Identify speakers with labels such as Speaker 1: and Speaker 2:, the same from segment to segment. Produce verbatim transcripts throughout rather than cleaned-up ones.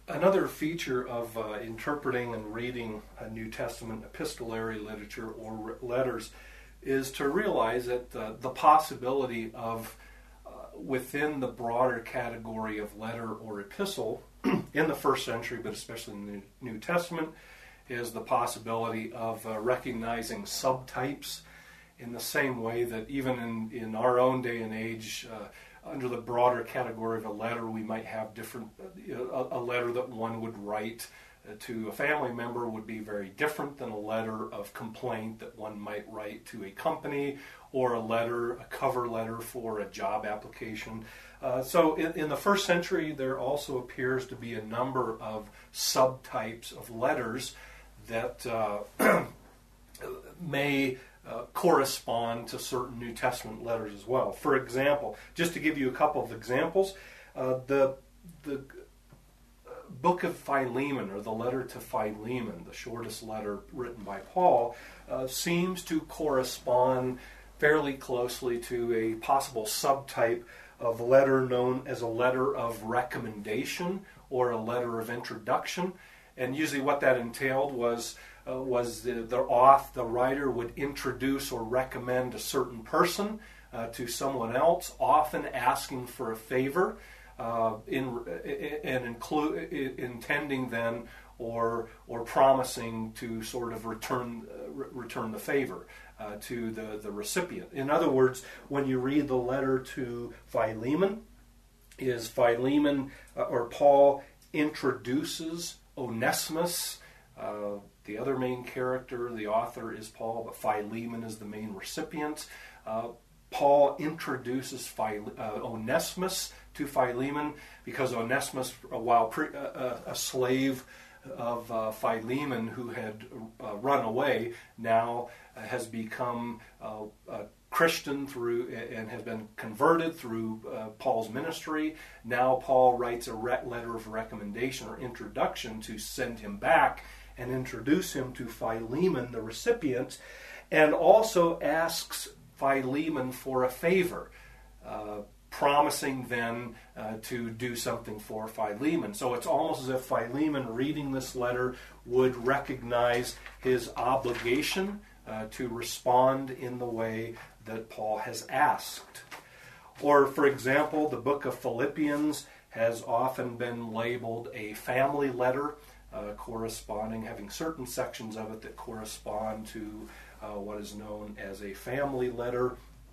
Speaker 1: Another feature of uh, interpreting and reading a New Testament epistolary literature or letters is to realize that uh, the possibility of, uh, within the broader category of letter or epistle in the first century, but especially in the New Testament, is the possibility of uh, recognizing subtypes in the same way that even in, in our own day and age, uh, under the broader category of a letter, we might have different, uh, a, a letter that one would write uh, to a family member would be very different than a letter of complaint that one might write to a company, or a letter, a cover letter for a job application. Uh, so in, in the first century, there also appears to be a number of subtypes of letters that uh, may Uh, correspond to certain New Testament letters as well. For example, just to give you a couple of examples, uh, the the book of Philemon, or the letter to Philemon, the shortest letter written by Paul, uh, seems to correspond fairly closely to a possible subtype of letter known as a letter of recommendation or a letter of introduction. And usually what that entailed was Uh, was the, the author, the writer would introduce or recommend a certain person uh, to someone else, often asking for a favor, uh, in, and include, intending then or or promising to sort of return uh, re- return the favor uh, to the, the recipient. In other words, when you read the letter to Philemon, is Philemon uh, or Paul introduces Onesimus. Uh, the other main character, the author is Paul, but Philemon is the main recipient. Uh, Paul introduces Phile- uh, Onesimus to Philemon because Onesimus, while pre- uh, a slave of uh, Philemon who had uh, run away, now uh, has become uh, a Christian through and has been converted through uh, Paul's ministry. Now Paul writes a re- letter of recommendation or introduction to send him back and introduce him to Philemon, the recipient, and also asks Philemon for a favor, uh, promising then uh, to do something for Philemon. So it's almost as if Philemon, reading this letter, would recognize his obligation uh, to respond in the way that Paul has asked. Or, for example, the book of Philippians has often been labeled a family letter, Uh, corresponding, having certain sections of it that correspond to uh, what is known as a family letter,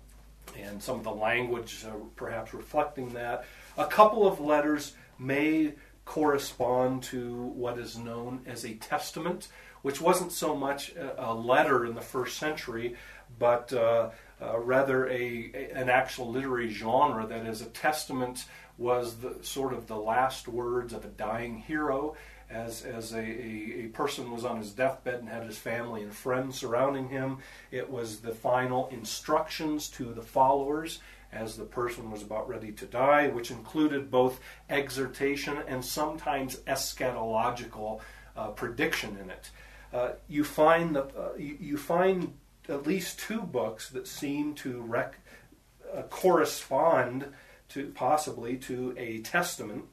Speaker 1: and some of the language uh, perhaps reflecting that. A couple of letters may correspond to what is known as a testament, which wasn't so much a, a letter in the first century, but uh, uh, rather a, a an actual literary genre. That is, a testament was the sort of the last words of a dying hero. As, as a, a, a person was on his deathbed and had his family and friends surrounding him, it was the final instructions to the followers as the person was about ready to die, which included both exhortation and sometimes eschatological uh, prediction in it. Uh, you find the, uh, you, you find at least two books that seem to rec- uh, correspond to possibly to a testament.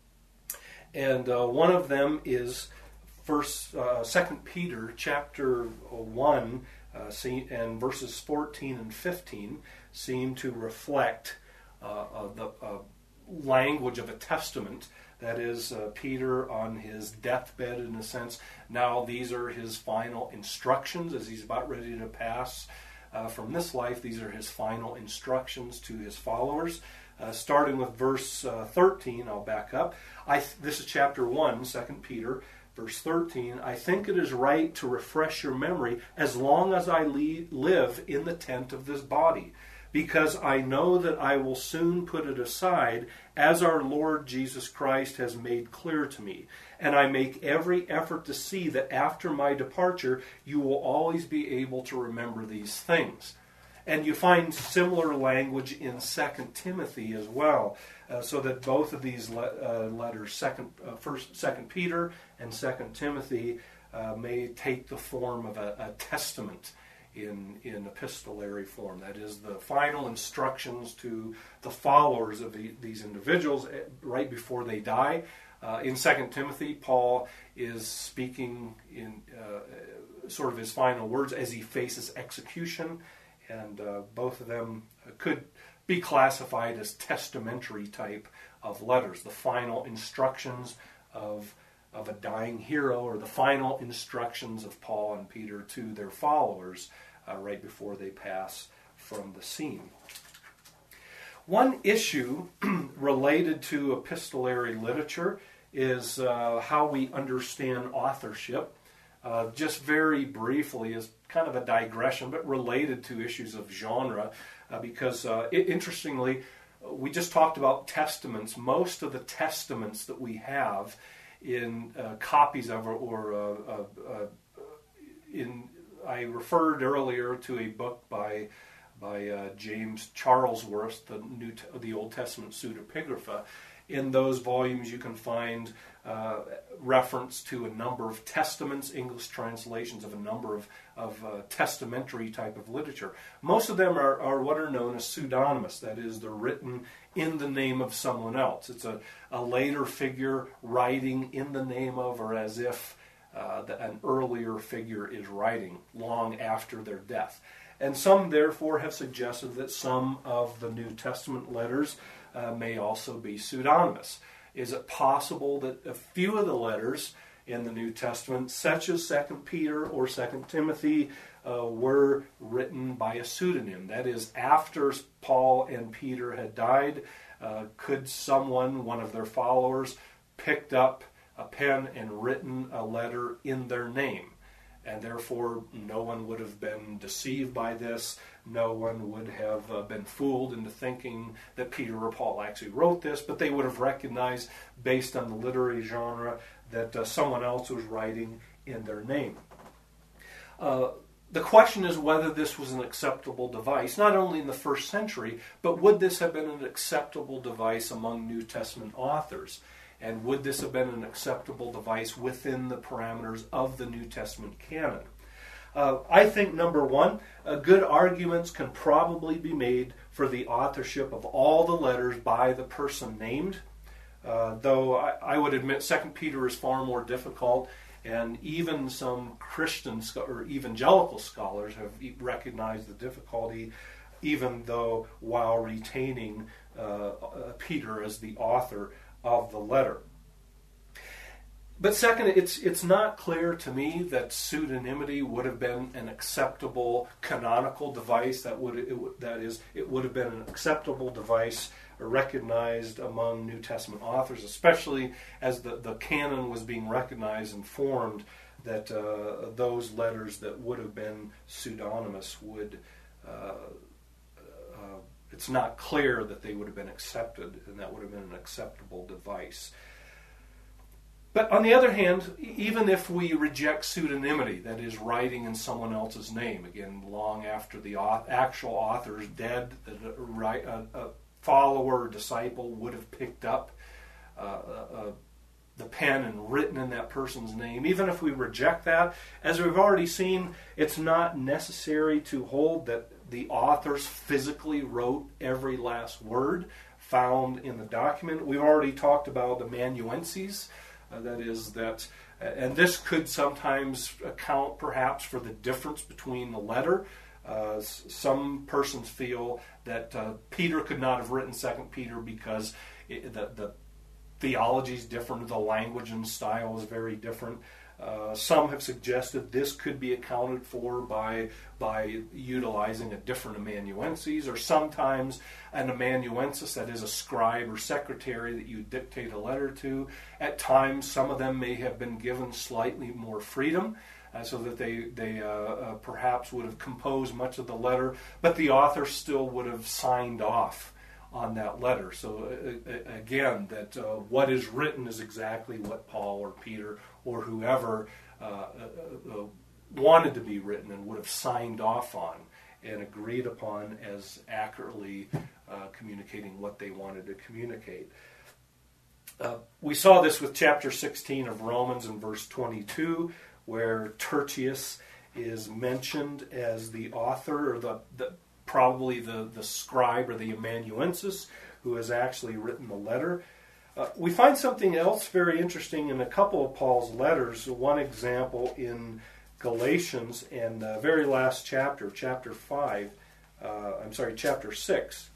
Speaker 1: And uh, one of them is First, uh, Second Peter, chapter one, uh, see, and verses fourteen and fifteen seem to reflect uh, uh, the uh, language of a testament. That is, uh, Peter on his deathbed, in a sense. Now these are his final instructions as he's about ready to pass uh, from this life. These are his final instructions to his followers. Uh, starting with verse uh, thirteen, I'll back up. I th- this is chapter one, Second Peter, verse thirteen. I think it is right to refresh your memory as long as I le- live in the tent of this body, because I know that I will soon put it aside, as our Lord Jesus Christ has made clear to me. And I make every effort to see that after my departure, you will always be able to remember these things. And you find similar language in Second Timothy as well, uh, so that both of these le- uh, letters, Second, uh, First, Second Peter and Second Timothy, uh, may take the form of a, a testament in, in epistolary form. That is, the final instructions to the followers of the, these individuals right before they die. Uh, in Second Timothy, Paul is speaking in uh, sort of his final words as he faces execution, and uh, both of them could be classified as testamentary type of letters, the final instructions of, of a dying hero, or the final instructions of Paul and Peter to their followers uh, right before they pass from the scene. One issue related to epistolary literature is uh, how we understand authorship. Uh, just very briefly, as kind of a digression, but related to issues of genre, uh, because uh, it, interestingly, we just talked about testaments. Most of the testaments that we have in uh, copies of, or, or uh, uh, uh, in, I referred earlier to a book by by uh, James Charlesworth, the New the Old Testament Pseudepigrapha. In those volumes, you can find uh, reference to a number of testaments, English translations of a number of, of uh, testamentary type of literature. Most of them are, are what are known as pseudonymous. That is, they're written in the name of someone else. It's a, a later figure writing in the name of, or as if uh, the, an earlier figure is writing long after their death. And some, therefore, have suggested that some of the New Testament letters uh, may also be pseudonymous. Is it possible that a few of the letters in the New Testament, such as Second Peter or Second Timothy, uh, were written by a pseudonym? That is, after Paul and Peter had died, uh, could someone, one of their followers, picked up a pen and written a letter in their name? And therefore, no one would have been deceived by this. No one would have uh, been fooled into thinking that Peter or Paul actually wrote this, but they would have recognized, based on the literary genre, that uh, someone else was writing in their name. Uh, the question is whether this was an acceptable device, not only in the first century, but would this have been an acceptable device among New Testament authors? And would this have been an acceptable device within the parameters of the New Testament canon? Uh, I think, number one, uh, good arguments can probably be made for the authorship of all the letters by the person named, uh, though I, I would admit Second Peter is far more difficult, and even some Christian or evangelical scholars have recognized the difficulty, even though while retaining uh, uh, Peter as the author of the letter. But second, it's it's not clear to me that pseudonymity would have been an acceptable canonical device. That would it, that is, it would have been an acceptable device recognized among New Testament authors, especially as the, the canon was being recognized and formed, that uh, those letters that would have been pseudonymous would uh, uh, it's not clear that they would have been accepted, and that would have been an acceptable device. But on the other hand, even if we reject pseudonymity, that is, writing in someone else's name, again, long after the actual author is dead, a, a follower or disciple would have picked up uh, uh, the pen and written in that person's name. Even if we reject that, as we've already seen, it's not necessary to hold that the authors physically wrote every last word found in the document. We've already talked about amanuenses. Uh, that is that, uh, and this could sometimes account perhaps for the difference between the letter. Uh, s- some persons feel that uh, Peter could not have written Second Peter because it, the, the theology is different, the language and style is very different. Uh, some have suggested this could be accounted for by by utilizing a different amanuensis, or sometimes an amanuensis, that is a scribe or secretary that you dictate a letter to. At times, some of them may have been given slightly more freedom, uh, so that they, they uh, uh, perhaps would have composed much of the letter, but the author still would have signed off on that letter. So uh, again, that uh, what is written is exactly what Paul or Peter or whoever uh, uh, uh, wanted to be written and would have signed off on and agreed upon as accurately uh, communicating what they wanted to communicate. Uh, we saw this with chapter sixteen of Romans in verse twenty-two, where Tertius is mentioned as the author, or the, the probably the, the scribe or the amanuensis who has actually written the letter. Uh, we find something else very interesting in a couple of Paul's letters. One example in Galatians, and the very last chapter, chapter five, uh, I'm sorry, chapter six.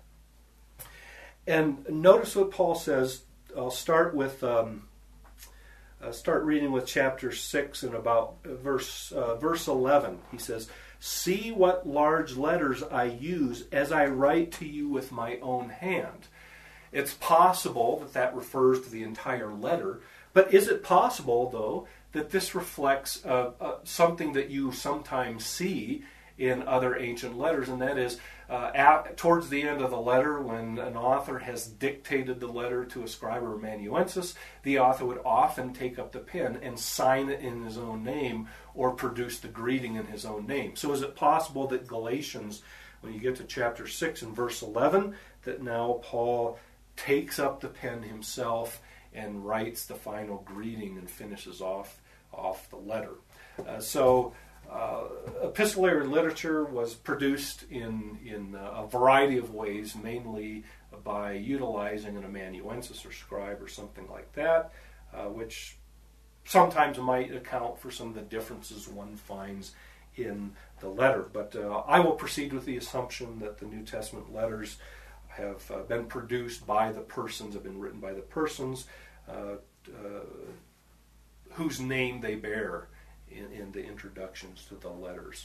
Speaker 1: And notice what Paul says. I'll start with um, uh, start reading with chapter six and about verse uh, verse eleven. He says, "See what large letters I use as I write to you with my own hand." It's possible that that refers to the entire letter, but is it possible, though, that this reflects uh, uh, something that you sometimes see in other ancient letters, and that is uh, at, towards the end of the letter, when an author has dictated the letter to a scribe or amanuensis, the author would often take up the pen and sign it in his own name or produce the greeting in his own name. So is it possible that Galatians, when you get to chapter six and verse eleven, that now Paul takes up the pen himself and writes the final greeting and finishes off, off the letter? Uh, so uh, epistolary literature was produced in, in uh, a variety of ways, mainly by utilizing an amanuensis or scribe or something like that, uh, which sometimes might account for some of the differences one finds in the letter. But uh, I will proceed with the assumption that the New Testament letters have uh, been produced by the persons, have been written by the persons uh, uh, whose name they bear in, in the introductions to the letters.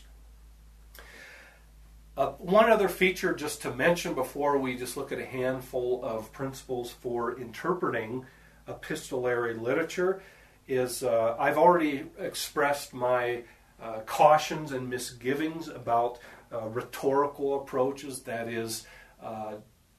Speaker 1: Uh, one other feature just to mention before we just look at a handful of principles for interpreting epistolary literature is uh, I've already expressed my uh, cautions and misgivings about uh, rhetorical approaches, that is, uh,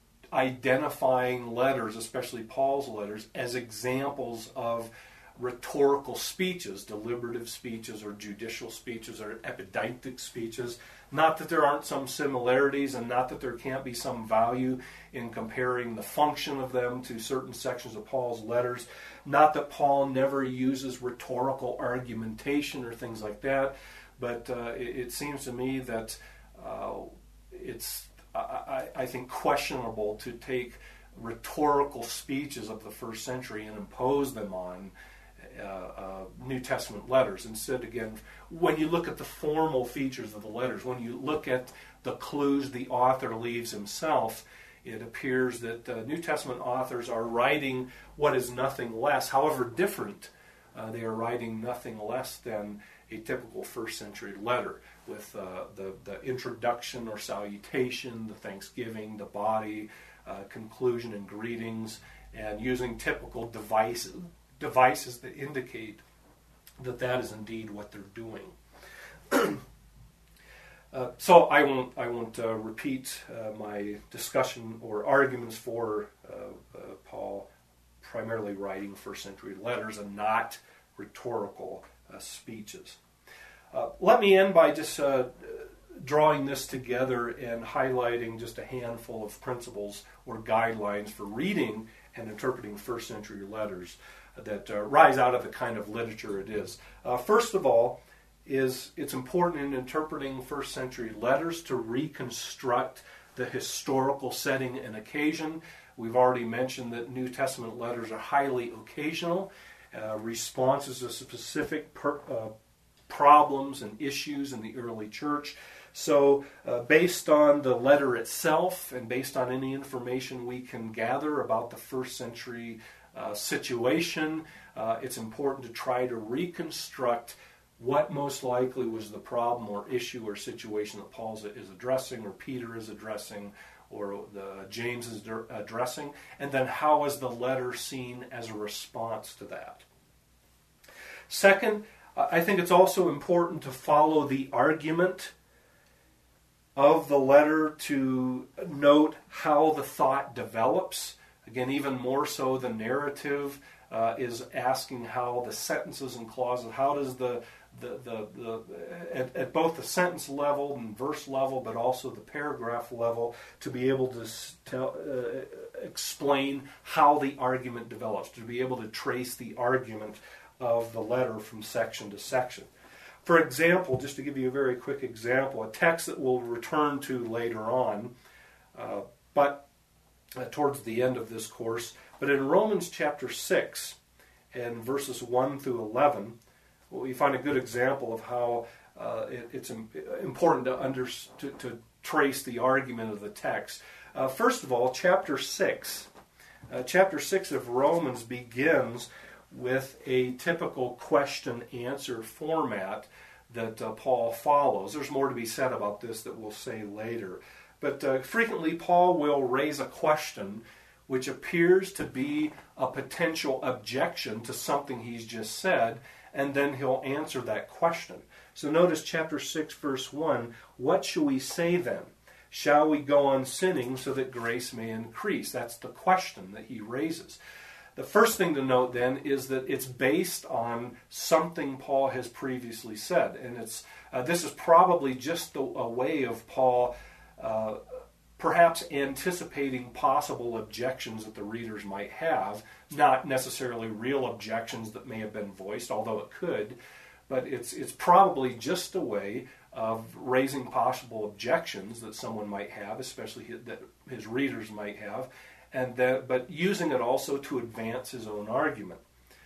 Speaker 1: identifying letters, especially Paul's letters, as examples of rhetorical speeches, deliberative speeches or judicial speeches or epidictic speeches. Not that there aren't some similarities, and not that there can't be some value in comparing the function of them to certain sections of Paul's letters. Not that Paul never uses rhetorical argumentation or things like that, but uh, it, it seems to me that uh, it's I, I think questionable to take rhetorical speeches of the first century and impose them on uh, uh, New Testament letters. Instead, again, when you look at the formal features of the letters, when you look at the clues the author leaves himself, it appears that uh, New Testament authors are writing what is nothing less, however different, uh, they are writing nothing less than a typical first century letter, with uh, the, the introduction or salutation, the thanksgiving, the body, uh, conclusion and greetings, and using typical devices, devices that indicate that that is indeed what they're doing. uh, so I won't, I won't uh, repeat uh, my discussion or arguments for uh, uh, Paul primarily writing first century letters and not rhetorical Uh, speeches. Uh, let me end by just uh, drawing this together and highlighting just a handful of principles or guidelines for reading and interpreting first century letters that uh, rise out of the kind of literature it is. Uh, first of all, is it's important in interpreting first century letters to reconstruct the historical setting and occasion. We've already mentioned that New Testament letters are highly occasional. Uh, responses to specific per, uh, problems and issues in the early church. So uh, based on the letter itself and based on any information we can gather about the first century uh, situation, uh, it's important to try to reconstruct what most likely was the problem or issue or situation that Paul is addressing, or Peter is addressing, or the James is addressing, and then how is the letter seen as a response to that. Second, I think it's also important to follow the argument of the letter to note how the thought develops. Again, even more so, the narrative uh, is asking how the sentences and clauses, how does the The, the, the, at, at both the sentence level and verse level, but also the paragraph level, to be able to tell, uh, explain how the argument develops, to be able to trace the argument of the letter from section to section. For example, just to give you a very quick example, a text that we'll return to later on, uh, but uh, towards the end of this course, but in Romans chapter six and verses one through eleven, well, we find a good example of how uh, it, it's important to, under, to, to trace the argument of the text. Uh, first of all, chapter six. Uh, chapter six of Romans begins with a typical question-answer format that uh, Paul follows. There's more to be said about this that we'll say later. But uh, frequently Paul will raise a question which appears to be a potential objection to something he's just said, and then he'll answer that question. So notice chapter six, verse one, "What shall we say then? Shall we go on sinning so that grace may increase?" That's the question that he raises. The first thing to note then is that it's based on something Paul has previously said. And it's uh, this is probably just a, a way of Paul uh, perhaps anticipating possible objections that the readers might have, not necessarily real objections that may have been voiced, although it could, but it's it's probably just a way of raising possible objections that someone might have, especially his, that his readers might have, and that, but using it also to advance his own argument.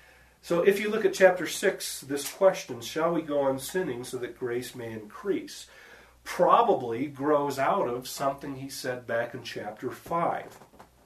Speaker 1: So if you look at chapter six, this question, "Shall we go on sinning so that grace may increase?" probably grows out of something he said back in chapter five.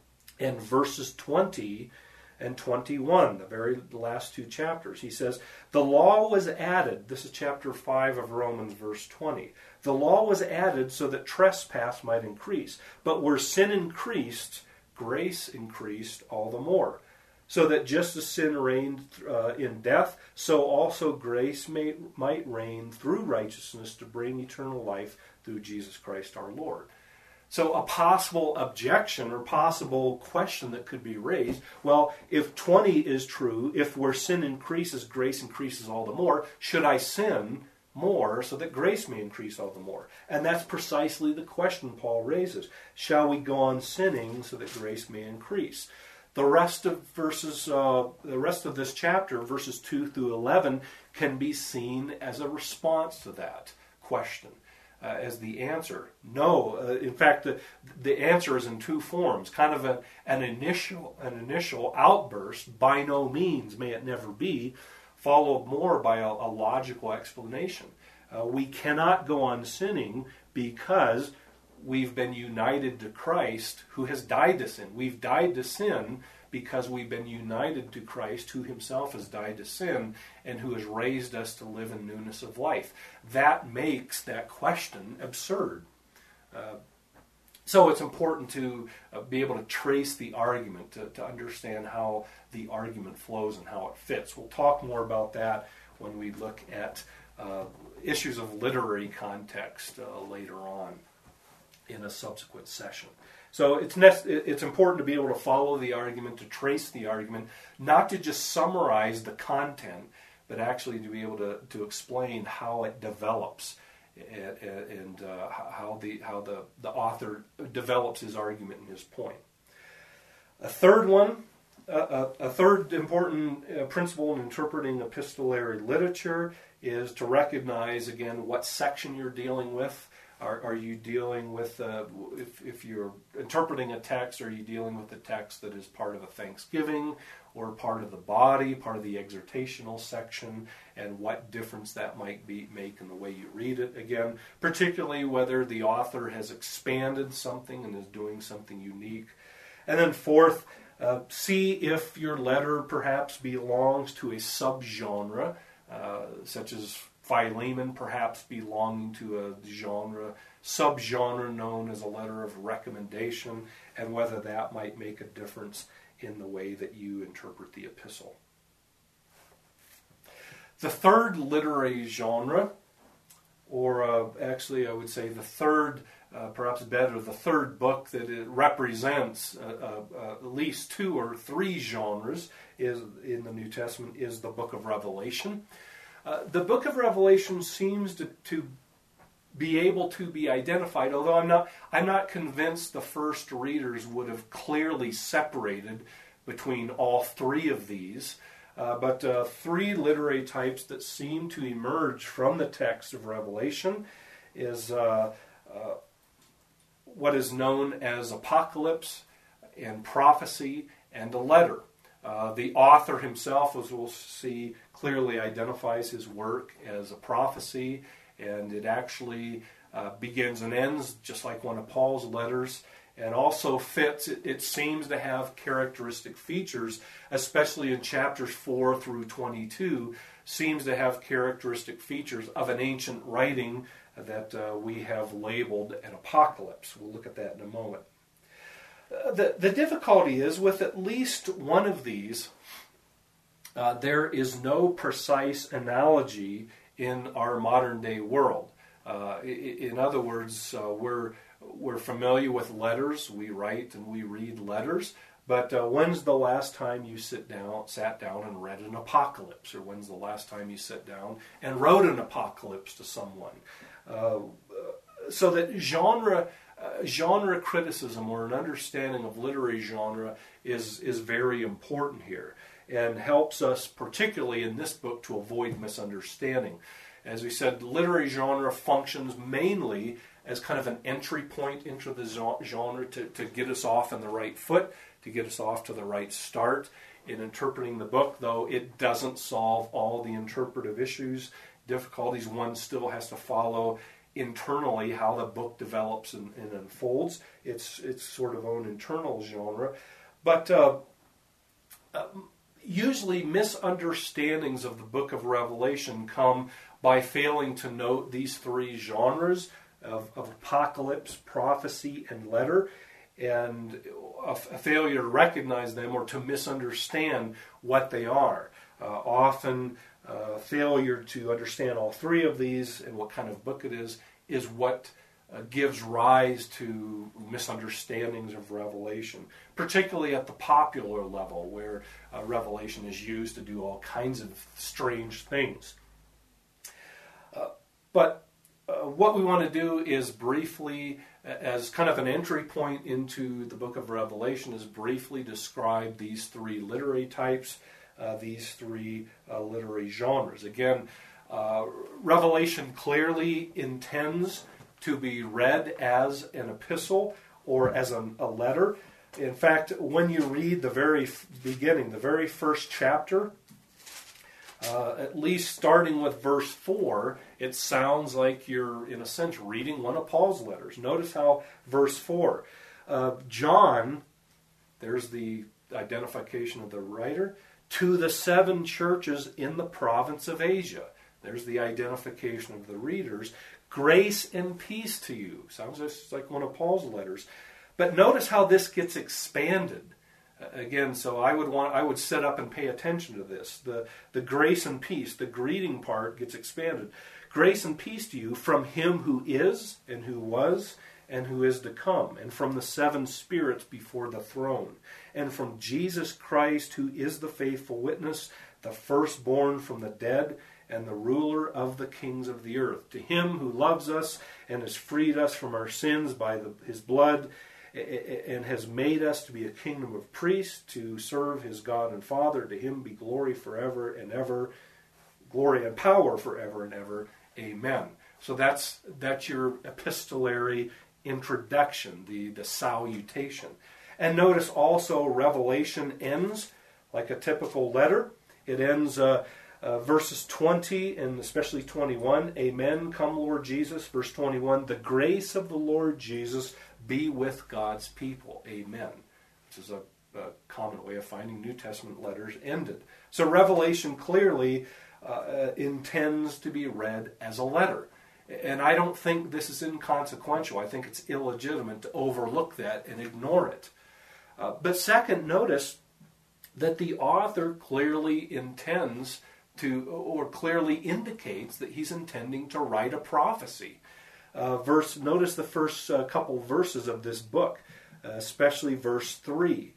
Speaker 1: In verses twenty and twenty-one, the very last two chapters, he says, "The law was added," this is chapter five of Romans, verse twenty, "the law was added so that trespass might increase. But where sin increased, grace increased all the more. So that just as sin reigned uh, in death, so also grace may, might reign through righteousness to bring eternal life through Jesus Christ our Lord." So a possible objection or possible question that could be raised, well, if twenty is true, if where sin increases, grace increases all the more, should I sin more so that grace may increase all the more? And that's precisely the question Paul raises. Shall we go on sinning so that grace may increase? The rest of verses, uh, the rest of this chapter, verses two through eleven, can be seen as a response to that question, uh, as the answer. No, uh, in fact, the the answer is in two forms. Kind of a, an initial an initial outburst. By no means, may it never be, followed more by a, a logical explanation. Uh, we cannot go on sinning because we've been united to Christ, who has died to sin. We've died to sin because we've been united to Christ, who himself has died to sin and who has raised us to live in newness of life. That makes that question absurd. Uh, so it's important to uh, be able to trace the argument, to, to understand how the argument flows and how it fits. We'll talk more about that when we look at uh, issues of literary context uh, later on in a subsequent session. So it's ne- it's important to be able to follow the argument, to trace the argument, not to just summarize the content, but actually to be able to, to explain how it develops and, and uh, how the how the, the author develops his argument and his point. A third one, uh, a, a third important uh, principle in interpreting epistolary literature is to recognize, again, what section you're dealing with. Are, are you dealing with, uh, if, if you're interpreting a text, are you dealing with a text that is part of a thanksgiving or part of the body, part of the exhortational section, and what difference that might be make in the way you read it? Again, particularly whether the author has expanded something and is doing something unique. And then fourth, uh, see if your letter perhaps belongs to a subgenre, uh, such as Philemon perhaps belonging to a genre, subgenre known as a letter of recommendation, and whether that might make a difference in the way that you interpret the epistle. The third literary genre, or uh, actually I would say the third, uh, perhaps better, the third book that it represents uh, uh, at least two or three genres is in the New Testament, is the book of Revelation. Uh, the book of Revelation seems to, to be able to be identified, although I'm not I'm not convinced the first readers would have clearly separated between all three of these. Uh, but uh, three literary types that seem to emerge from the text of Revelation is uh, uh, what is known as apocalypse and prophecy and a letter. Uh, the author himself, as we'll see, clearly identifies his work as a prophecy, and it actually uh, begins and ends just like one of Paul's letters, and also fits, it, it seems to have characteristic features, especially in chapters four through twenty-two, seems to have characteristic features of an ancient writing that uh, we have labeled an apocalypse. We'll look at that in a moment. Uh, the, the difficulty is with at least one of these, uh, there is no precise analogy in our modern day world. Uh, in, in other words, uh, we're We're familiar with letters. We write and we read letters. But uh, when's the last time you sit down, sat down and read an apocalypse? Or when's the last time you sat down and wrote an apocalypse to someone? Uh, so that genre, uh, genre criticism or an understanding of literary genre is, is very important here and helps us, particularly in this book, to avoid misunderstanding. As we said, literary genre functions mainly as kind of an entry point into the genre to, to get us off on the right foot, to get us off to the right start in interpreting the book, though it doesn't solve all the interpretive issues, difficulties. One still has to follow internally how the book develops and, and unfolds. It's it's sort of own internal genre. But uh, uh, usually misunderstandings of the book of Revelation come by failing to note these three genres Of, of apocalypse, prophecy, and letter, and a, a failure to recognize them or to misunderstand what they are. Uh, often, uh, failure to understand all three of these and what kind of book it is, is what uh, gives rise to misunderstandings of Revelation, particularly at the popular level, where uh, Revelation is used to do all kinds of strange things. Uh, but Uh, what we want to do is briefly, as kind of an entry point into the book of Revelation, is briefly describe these three literary types, uh, these three uh, literary genres. Again, uh, Revelation clearly intends to be read as an epistle or as a, a letter. In fact, when you read the very beginning, the very first chapter, Uh, at least starting with verse four, it sounds like you're, in a sense, reading one of Paul's letters. Notice how verse four, uh, John, there's the identification of the writer, to the seven churches in the province of Asia. There's the identification of the readers. Grace and peace to you. Sounds just like one of Paul's letters. But notice how this gets expanded. Again, so I would want I would set up and pay attention to this. The the grace and peace, the greeting part gets expanded. Grace and peace to you from him who is and who was and who is to come, and from the seven spirits before the throne, and from Jesus Christ, who is the faithful witness, the firstborn from the dead, and the ruler of the kings of the earth. To him who loves us and has freed us from our sins by the, his blood, and has made us to be a kingdom of priests to serve his God and Father. To him be glory forever and ever, glory and power forever and ever. Amen. So that's that's your epistolary introduction, the, the salutation. And notice also Revelation ends like a typical letter. It ends uh, uh, verses twenty and especially twenty-one. Amen. Come, Lord Jesus. Verse twenty-one. The grace of the Lord Jesus be with God's people. Amen. Which is a, a common way of finding New Testament letters ended. So Revelation clearly uh, intends to be read as a letter. And I don't think this is inconsequential. I think it's illegitimate to overlook that and ignore it. Uh, but second, notice that the author clearly intends to, or clearly indicates that he's intending to write a prophecy. Uh, verse. Notice the first uh, couple verses of this book, uh, especially verse three.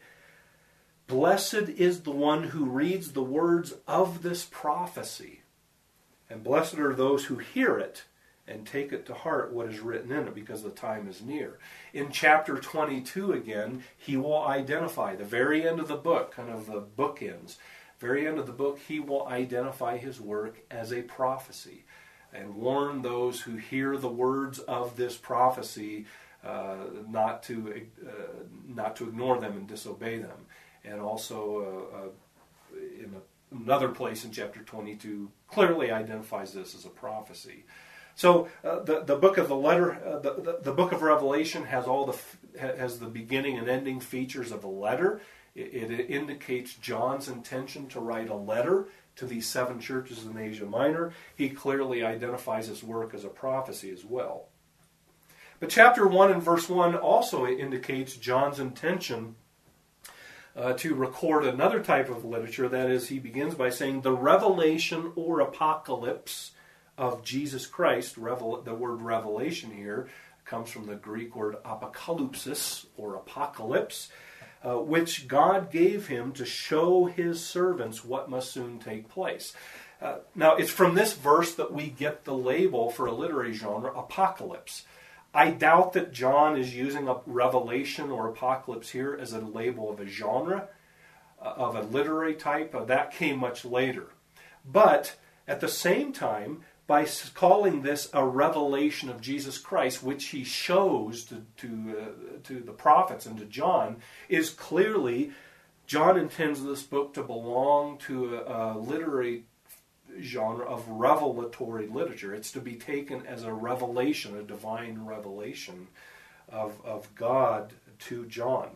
Speaker 1: Blessed is the one who reads the words of this prophecy, and blessed are those who hear it and take it to heart what is written in it, because the time is near. In chapter twenty-two again, he will identify the very end of the book, kind of the bookends, very end of the book, he will identify his work as a prophecy and warn those who hear the words of this prophecy uh, not to uh, not to ignore them and disobey them. And also, uh, uh, in another place in chapter twenty-two, clearly identifies this as a prophecy. So uh, the the book of the letter, uh, the, the the book of Revelation has all the has the beginning and ending features of a letter. It, it indicates John's intention to write a letter to these seven churches in Asia Minor. He clearly identifies his work as a prophecy as well. But chapter one and verse one also indicates John's intention uh, to record another type of literature. That is, he begins by saying the revelation or apocalypse of Jesus Christ. Revel- the word revelation here comes from the Greek word apokalypsis, or apocalypse, uh, which God gave him to show his servants what must soon take place. Uh, now, it's from this verse that we get the label for a literary genre, apocalypse. I doubt that John is using a revelation or apocalypse here as a label of a genre, uh, of a literary type. Uh, that came much later. But at the same time, by calling this a revelation of Jesus Christ, which he shows to to, uh, to the prophets and to John, is clearly, John intends this book to belong to a, a literary genre of revelatory literature. It's to be taken as a revelation, a divine revelation of, of God to John.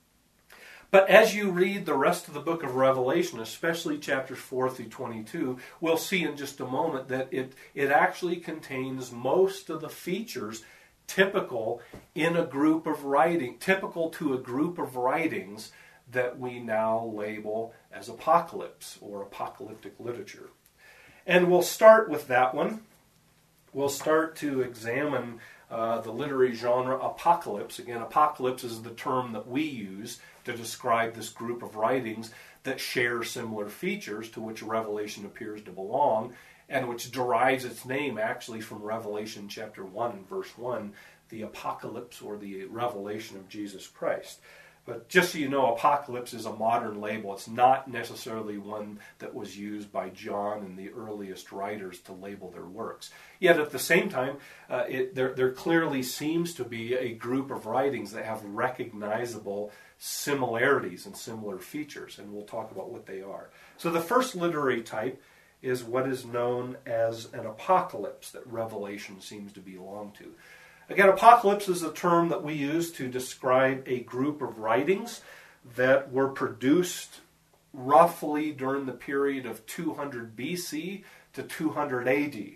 Speaker 1: But as you read the rest of the book of Revelation, especially chapters four through twenty-two, we'll see in just a moment that it, it actually contains most of the features typical in a group of writing, typical to a group of writings that we now label as apocalypse or apocalyptic literature. And we'll start with that one. We'll start to examine uh, the literary genre apocalypse. Again, apocalypse is the term that we use to describe this group of writings that share similar features to which Revelation appears to belong, and which derives its name actually from Revelation chapter one and verse one, the apocalypse or the revelation of Jesus Christ. But just so you know, apocalypse is a modern label. It's not necessarily one that was used by John and the earliest writers to label their works. Yet at the same time, uh, it, there, there clearly seems to be a group of writings that have recognizable similarities and similar features, and we'll talk about what they are. So the first literary type is what is known as an apocalypse that Revelation seems to belong to. Again, apocalypse is a term that we use to describe a group of writings that were produced roughly during the period of two hundred B C to two hundred A D.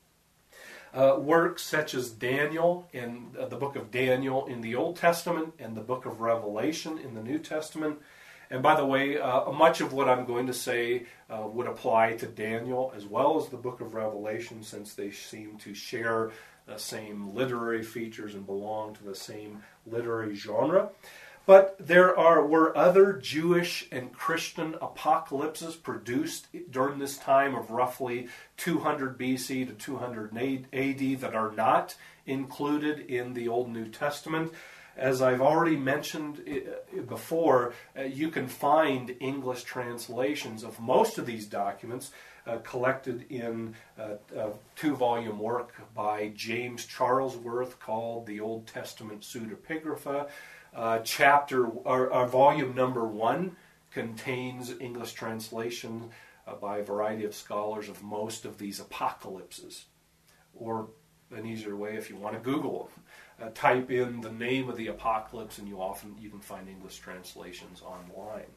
Speaker 1: Uh, works such as Daniel in uh, the book of Daniel in the Old Testament and the book of Revelation in the New Testament. And by the way, uh, much of what I'm going to say uh, would apply to Daniel as well as the book of Revelation, since they seem to share the same literary features and belong to the same literary genre. But there are were other Jewish and Christian apocalypses produced during this time of roughly two hundred B C to two hundred A D that are not included in the Old New Testament. As I've already mentioned before, uh, you can find English translations of most of these documents uh, collected in uh, a two-volume work by James Charlesworth called The Old Testament Pseudepigrapha. Uh, chapter or, or volume number one contains English translation uh, by a variety of scholars of most of these apocalypses. Or an easier way, if you want to Google them. Uh, type in the name of the apocalypse, and you often you can find English translations online.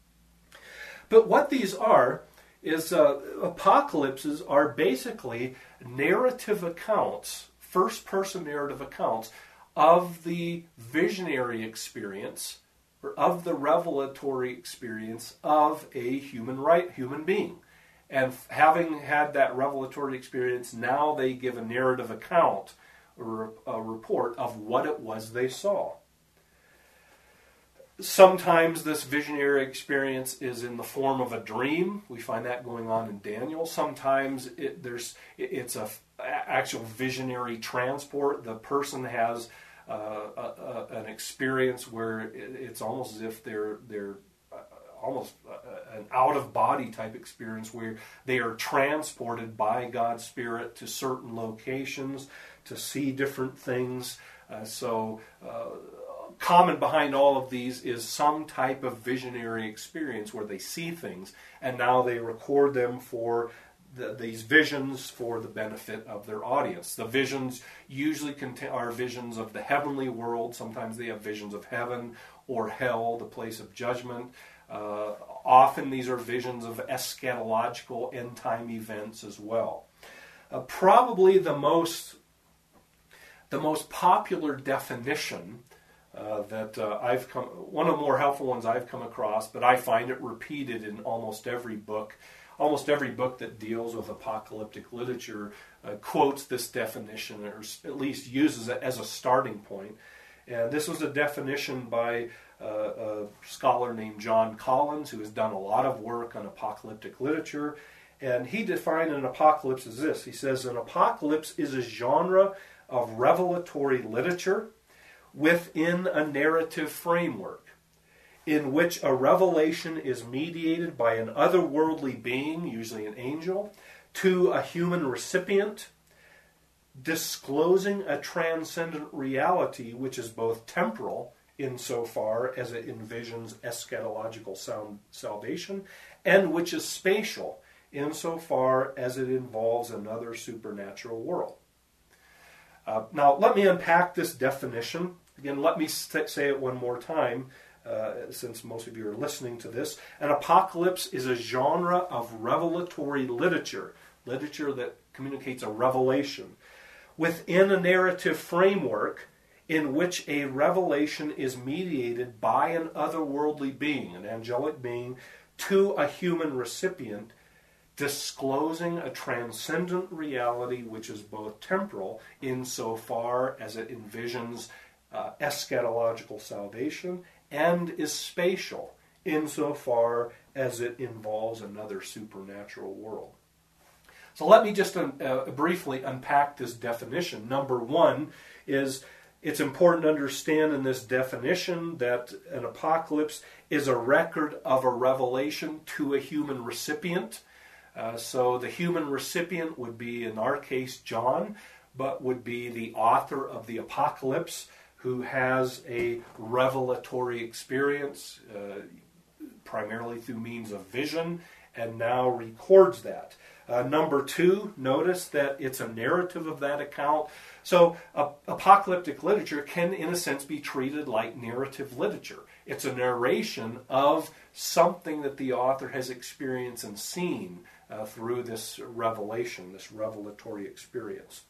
Speaker 1: But what these are is uh, apocalypses are basically narrative accounts, first-person narrative accounts of the visionary experience or of the revelatory experience of a human right human being. And having had that revelatory experience, now they give a narrative account or a report of what it was they saw. Sometimes this visionary experience is in the form of a dream. We find that going on in Daniel. Sometimes it, there's it, it's a actual visionary transport. The person has uh, a, a, an experience where it, it's almost as if they're they're almost uh, an out-of-body type experience where they are transported by God's Spirit to certain locations to see different things. Uh, so uh, common behind all of these is some type of visionary experience where they see things, and now they record them for the, these visions for the benefit of their audience. The visions usually contain, are visions of the heavenly world. Sometimes they have visions of heaven or hell, the place of judgment. Uh, often these are visions of eschatological end-time events as well. Uh, probably the most the most popular definition uh, that uh, I've come, one of the more helpful ones I've come across, but I find it repeated in almost every book. Almost every book that deals with apocalyptic literature uh, quotes this definition, or at least uses it as a starting point. And this was a definition by uh, a scholar named John Collins, who has done a lot of work on apocalyptic literature. And he defined an apocalypse as this. He says, an apocalypse is a genre of revelatory literature within a narrative framework, in which a revelation is mediated by an otherworldly being, usually an angel, to a human recipient, disclosing a transcendent reality which is both temporal, insofar as it envisions eschatological sound salvation, and which is spatial, insofar as it involves another supernatural world. Uh, now, let me unpack this definition. Again, let me st- say it one more time. Uh, since most of you are listening to this, an apocalypse is a genre of revelatory literature, literature that communicates a revelation, within a narrative framework in which a revelation is mediated by an otherworldly being, an angelic being, to a human recipient, disclosing a transcendent reality which is both temporal insofar as it envisions uh, eschatological salvation, and is spatial insofar as it involves another supernatural world. So let me just un- uh, briefly unpack this definition. Number one is it's important to understand in this definition that an apocalypse is a record of a revelation to a human recipient. Uh, so the human recipient would be, in our case, John, but would be the author of the apocalypse, who has a revelatory experience, uh, primarily through means of vision, and now records that. Uh, number two, notice that it's a narrative of that account. So uh, apocalyptic literature can, in a sense, be treated like narrative literature. It's a narration of something that the author has experienced and seen uh, through this revelation, this revelatory experience.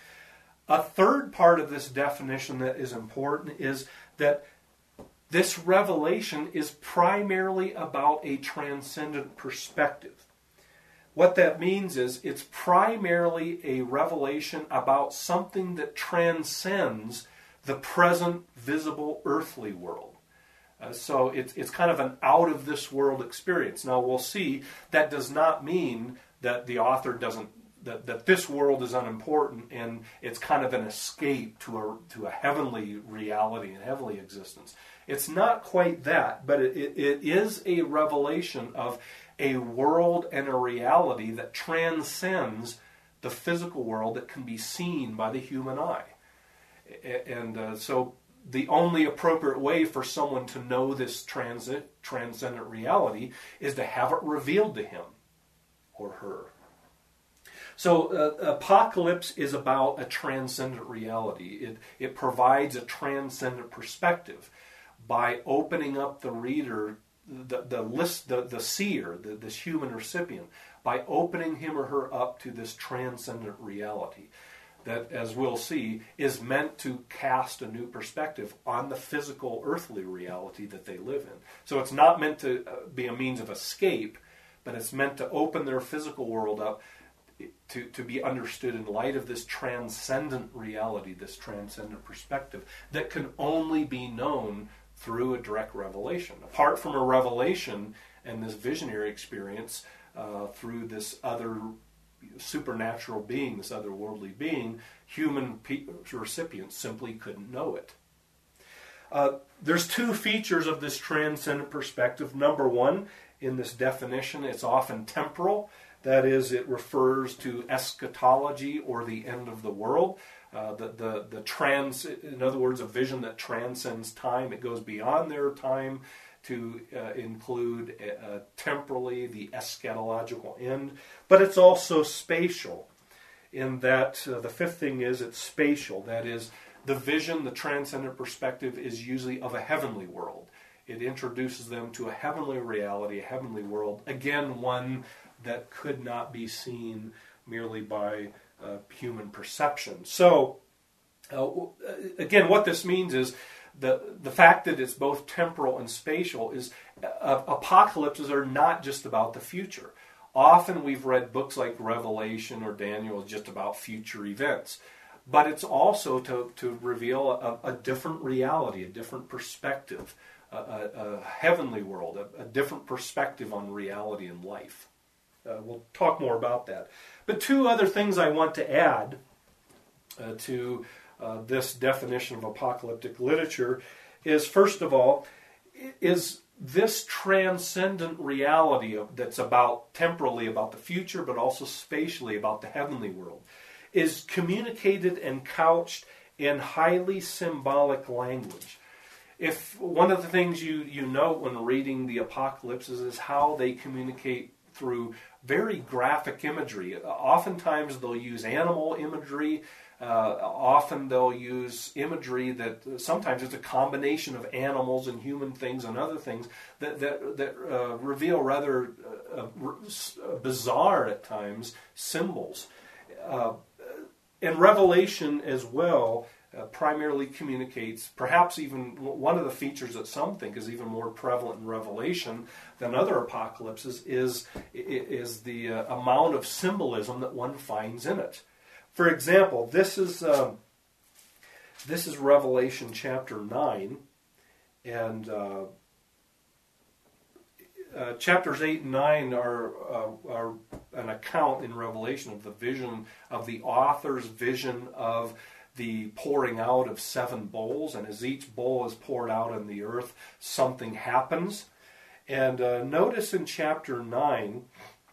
Speaker 1: A third part of this definition that is important is that this revelation is primarily about a transcendent perspective. What that means is it's primarily a revelation about something that transcends the present visible earthly world. Uh, so it's, it's kind of an out-of-this-world experience. Now we'll see that does not mean that the author doesn't That, that this world is unimportant and it's kind of an escape to a to a heavenly reality and heavenly existence. It's not quite that, but it, it, it is a revelation of a world and a reality that transcends the physical world that can be seen by the human eye. And uh, so the only appropriate way for someone to know this transit, transcendent reality is to have it revealed to him or her. So uh, apocalypse is about a transcendent reality. It, it provides a transcendent perspective by opening up the reader, the, the, list, the, the seer, the, this human recipient, by opening him or her up to this transcendent reality that, as we'll see, is meant to cast a new perspective on the physical earthly reality that they live in. So it's not meant to be a means of escape, but it's meant to open their physical world up To, to be understood in light of this transcendent reality, this transcendent perspective that can only be known through a direct revelation. Apart from a revelation and this visionary experience uh, through this other supernatural being, this otherworldly being, human pe- recipients simply couldn't know it. Uh, there's two features of this transcendent perspective. Number one, in this definition, it's often temporal. That is, it refers to eschatology or the end of the world. Uh, the, the, the trans, in other words, a vision that transcends time. It goes beyond their time to uh, include uh, temporally the eschatological end. But it's also spatial, in that uh, the fifth thing is it's spatial. That is, the vision, the transcendent perspective, is usually of a heavenly world. It introduces them to a heavenly reality, a heavenly world. Again, one that could not be seen merely by uh, human perception. So, uh, again, what this means is the the fact that it's both temporal and spatial is uh, apocalypses are not just about the future. Often we've read books like Revelation or Daniel just about future events. But it's also to, to reveal a, a different reality, a different perspective, a, a, a heavenly world, a, a different perspective on reality and life. Uh, we'll talk more about that. But two other things I want to add uh, to uh, this definition of apocalyptic literature is, first of all, is this transcendent reality of, that's about temporally about the future, but also spatially about the heavenly world, is communicated and couched in highly symbolic language. If one of the things you, you note when reading the apocalypses is how they communicate through very graphic imagery. Oftentimes they'll use animal imagery. Uh, often they'll use imagery that sometimes it's a combination of animals and human things and other things that that, that uh, reveal rather uh, uh, bizarre at times symbols. Uh, and Revelation as well uh, primarily communicates, perhaps even one of the features that some think is even more prevalent in Revelation than other apocalypses is, is the uh, amount of symbolism that one finds in it. For example, this is um, this is Revelation chapter nine, and uh, uh, chapters eight and nine are uh, are an account in Revelation of the vision of the author's vision of the pouring out of seven bowls, and as each bowl is poured out on the earth, something happens. And uh, notice in chapter nine.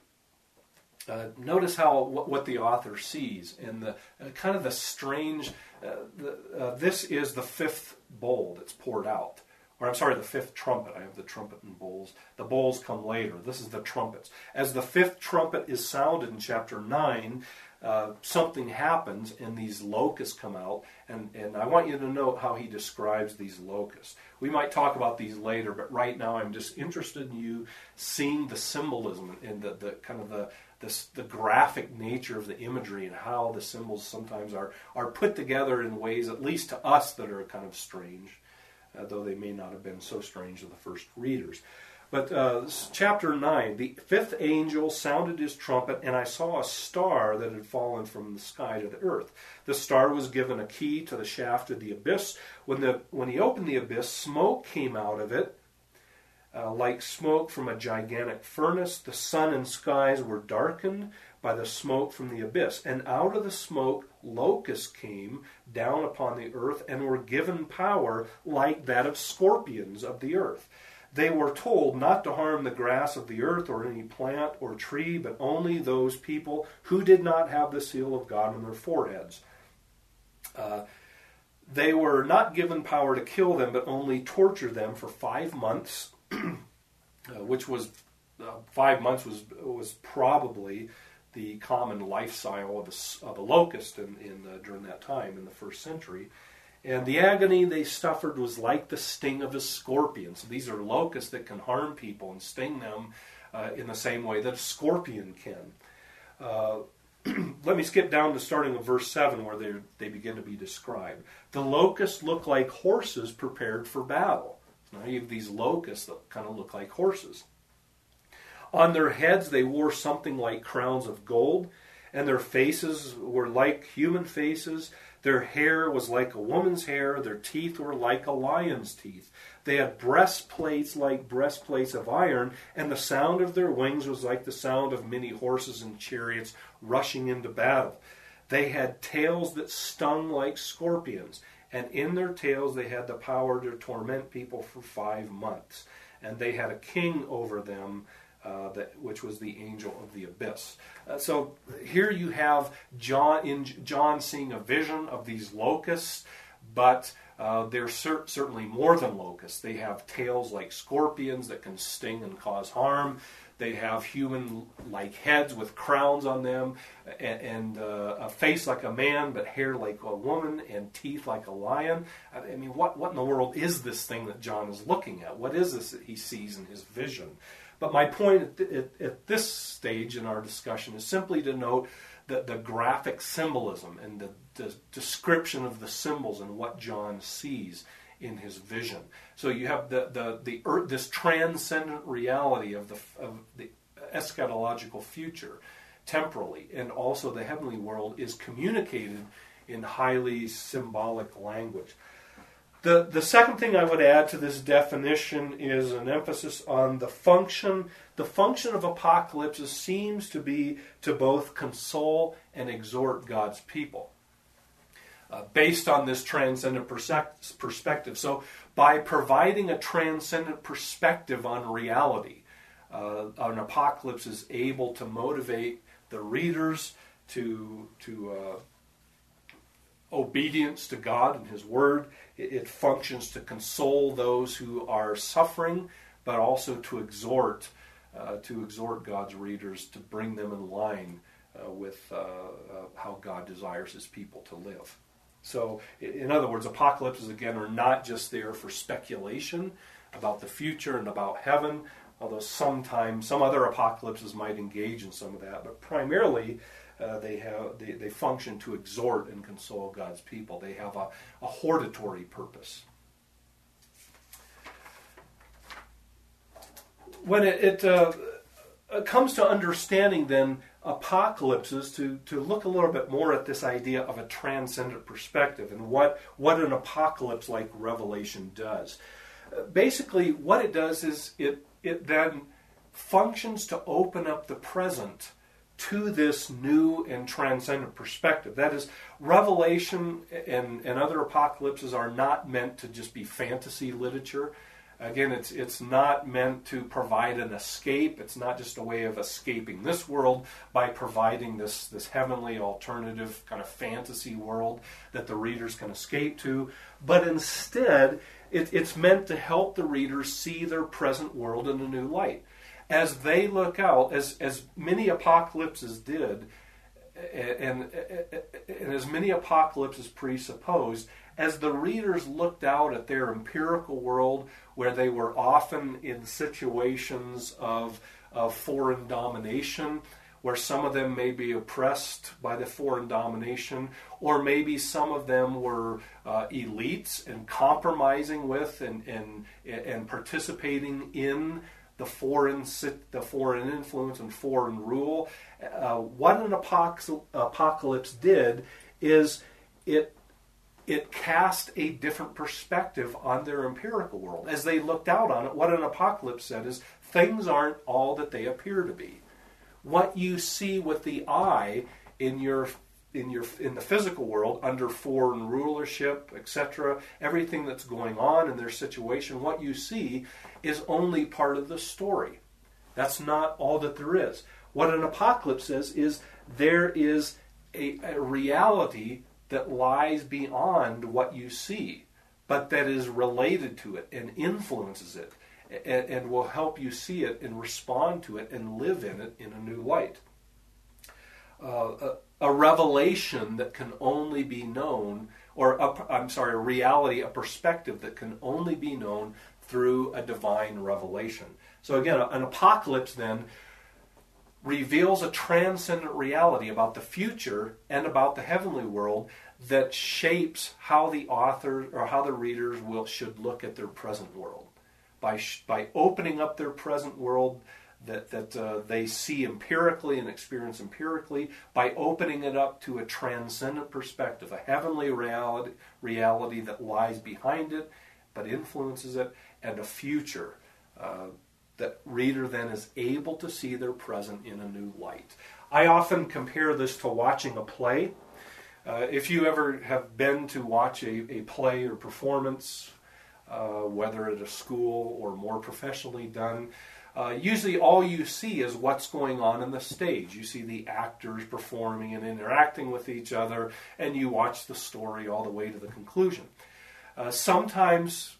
Speaker 1: Uh, notice how what, what the author sees and the uh, kind of the strange. Uh, the, uh, this is the fifth bowl that's poured out, or I'm sorry, the fifth trumpet. I have the trumpet and bowls. The bowls come later. This is the trumpets. As the fifth trumpet is sounded in chapter nine, uh, something happens, and these locusts come out. And and I want you to note how he describes these locusts. We might talk about these later, but right now I'm just interested in you seeing the symbolism and the, the kind of the This, the graphic nature of the imagery and how the symbols sometimes are, are put together in ways, at least to us, that are kind of strange, uh, though they may not have been so strange to the first readers. But uh, chapter nine, the fifth angel sounded his trumpet, and I saw a star that had fallen from the sky to the earth. The star was given a key to the shaft of the abyss. When, the, when he opened the abyss, smoke came out of it, Uh, like smoke from a gigantic furnace. The sun and skies were darkened by the smoke from the abyss. And out of the smoke, locusts came down upon the earth and were given power like that of scorpions of the earth. They were told not to harm the grass of the earth or any plant or tree, but only those people who did not have the seal of God on their foreheads. Uh, they were not given power to kill them, but only torture them for five months. Uh, which was uh, five months was was probably the common lifestyle of a, of a locust in, in uh, during that time in the first century, and the agony they suffered was like the sting of a scorpion. So these are locusts that can harm people and sting them uh, in the same way that a scorpion can. Uh, let me skip down to starting with verse seven, where they they begin to be described. The locusts look like horses prepared for battle. Now you have these locusts that kind of look like horses. On their heads they wore something like crowns of gold, and their faces were like human faces. Their hair was like a woman's hair. Their teeth were like a lion's teeth. They had breastplates like breastplates of iron, and the sound of their wings was like the sound of many horses and chariots rushing into battle. They had tails that stung like scorpions, and in their tails they had the power to torment people for five months. And they had a king over them, uh, that, which was the angel of the abyss. Uh, so here you have John, in John seeing a vision of these locusts, but uh, they're cer- certainly more than locusts. They have tails like scorpions that can sting and cause harm. They have human-like heads with crowns on them, and, and uh, a face like a man, but hair like a woman, and teeth like a lion. I mean, what, what in the world is this thing that John is looking at? What is this that he sees in his vision? But my point at, th- at, at this stage in our discussion is simply to note that the graphic symbolism and the, the description of the symbols and what John sees in his vision. So you have the the the earth, this transcendent reality of the of the eschatological future, temporally, and also the heavenly world is communicated in highly symbolic language. The the second thing I would add to this definition is an emphasis on the function. The function of apocalypse seems to be to both console and exhort God's people. Uh, based on this transcendent persec- perspective. So by providing a transcendent perspective on reality, uh, an apocalypse is able to motivate the readers to, to uh, obedience to God and His Word. It, it functions to console those who are suffering, but also to exhort, uh, to exhort God's readers to bring them in line uh, with uh, uh, how God desires His people to live. So, in other words, apocalypses, again, are not just there for speculation about the future and about heaven, although sometimes some other apocalypses might engage in some of that. But primarily, uh, they have they, they function to exhort and console God's people. They have a, a hortatory purpose. When it, it uh, comes to understanding, then, apocalypses, to, to look a little bit more at this idea of a transcendent perspective and what, what an apocalypse like Revelation does. Uh, basically, what it does is it, it then functions to open up the present to this new and transcendent perspective. That is, Revelation and, and other apocalypses are not meant to just be fantasy literature. Again, it's it's not meant to provide an escape. It's not just a way of escaping this world by providing this, this heavenly alternative kind of fantasy world that the readers can escape to. But instead, it, it's meant to help the readers see their present world in a new light. As they look out, as, as many apocalypses did, and, and, and as many apocalypses presupposed, as the readers looked out at their empirical world, where they were often in situations of, of foreign domination, where some of them may be oppressed by the foreign domination, or maybe some of them were uh, elites and compromising with and, and, and participating in the foreign the foreign influence and foreign rule. Uh, what an apocalypse did is it It cast a different perspective on their empirical world. As they looked out on it, what an apocalypse said is, things aren't all that they appear to be. What you see with the eye in your in your in the physical world, under foreign rulership, et cetera, everything that's going on in their situation, what you see is only part of the story. That's not all that there is. What an apocalypse says is, there is a, a reality that lies beyond what you see, but that is related to it and influences it, and, and will help you see it and respond to it and live in it in a new light. Uh, a, a revelation that can only be known, or a, I'm sorry, a reality, a perspective that can only be known through a divine revelation. So again, an apocalypse then reveals a transcendent reality about the future and about the heavenly world that shapes how the author or how the readers will should look at their present world. By by opening up their present world that that uh, they see empirically and experience empirically, by opening it up to a transcendent perspective, a heavenly reality reality that lies behind it but influences it, and a future uh, that reader then is able to see their present in a new light. I often compare this to watching a play. Uh, if you ever have been to watch a, a play or performance, uh, whether at a school or more professionally done, uh, usually all you see is what's going on in the stage. You see the actors performing and interacting with each other, and you watch the story all the way to the conclusion. Uh, sometimes